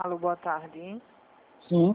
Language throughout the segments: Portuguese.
Alô, boa tarde. Sim.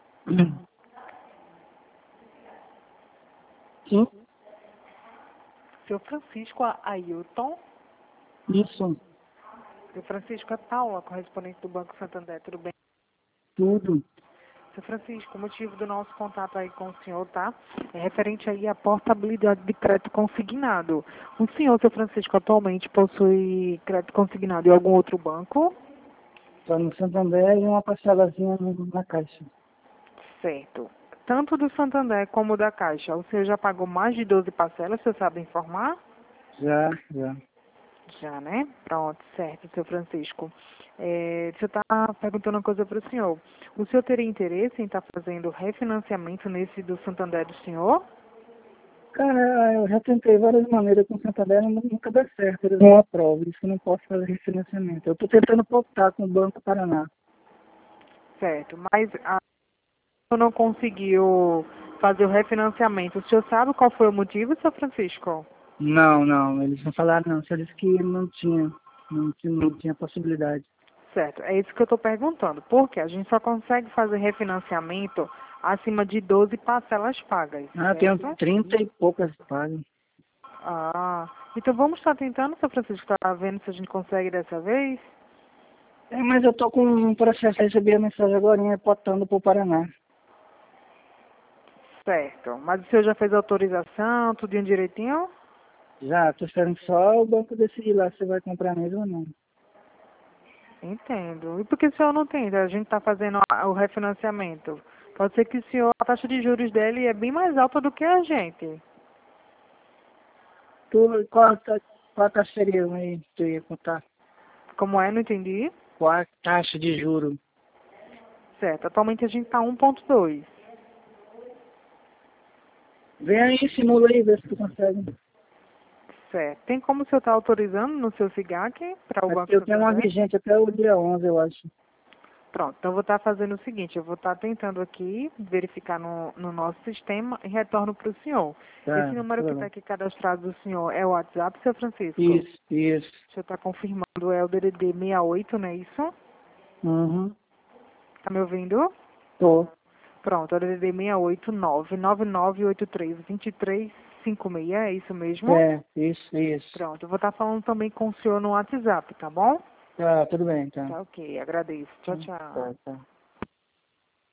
Sim, Seu Francisco Ailton. isso, Seu Francisco é Paula, correspondente do Banco Santander, tudo bem? tudo. Seu Francisco, o motivo do nosso contato aí com o senhor, tá? É referente aí à portabilidade de crédito consignado. O senhor, seu Francisco, atualmente possui crédito consignado em algum outro banco? Só no Santander e uma parcelazinha na caixa. Certo. Tanto do Santander como da Caixa, o senhor já pagou mais de 12 parcelas, o senhor sabe informar? Já. Já, né? Pronto, certo, seu Francisco. Deixa eu estar perguntando uma coisa para o senhor. O senhor teria interesse em estar fazendo refinanciamento nesse do Santander do senhor? Cara, eu já tentei várias maneiras com o Santander, nunca dá certo. Eles não aprovam, isso eu não posso fazer refinanciamento. Eu estou tentando voltar com o Banco Paraná. Certo, mas a senhor não conseguiu fazer o refinanciamento. O senhor sabe qual foi o motivo, seu Francisco? Não, eles não falaram não. Só disse que não tinha possibilidade. Certo, é isso que eu estou perguntando. Porque a gente só consegue fazer refinanciamento acima de 12 parcelas pagas, Ah, eu tenho certo? 30 e poucas pagas. Ah, então vamos estar tentando, seu Francisco, tá vendo se a gente consegue dessa vez? Mas eu tô com um processo, recebi a mensagem agora, potando pro Paraná. Certo, mas o senhor já fez a autorização, tudinho direitinho? Já, tô esperando só o banco decidir lá se vai comprar mesmo ou não. Entendo. E por que o senhor não tenta? A gente está fazendo o refinanciamento. Pode ser que o senhor, a taxa de juros dele é bem mais alta do que a gente. Qual a taxa seria aí que tu ia contar? Como é, não entendi? Qual a taxa de juro? Certo, atualmente a gente está 1,2. Vem aí, simula aí, vê se tu consegue. Certo. Tem como o senhor estar autorizando no seu SIGAC para o É Banco porque eu tenho uma Santander? vigente até o dia 11, eu acho. Pronto, então eu vou estar fazendo o seguinte, eu vou estar tentando aqui verificar no nosso sistema e retorno para o senhor. Esse Tá, número que tudo está bem. aqui cadastrado do senhor é o WhatsApp, seu Francisco? Isso. Deixa eu estar confirmando, é o DDD 68, não é isso? Uhum. Tá me ouvindo? Tô. Pronto, é o DDD 68999832356, é isso mesmo? É, isso. Pronto, eu vou estar falando também com o senhor no WhatsApp, tá bom? Tá, tudo bem, tá. Tá ok, agradeço. Tchau, tchau. Tá.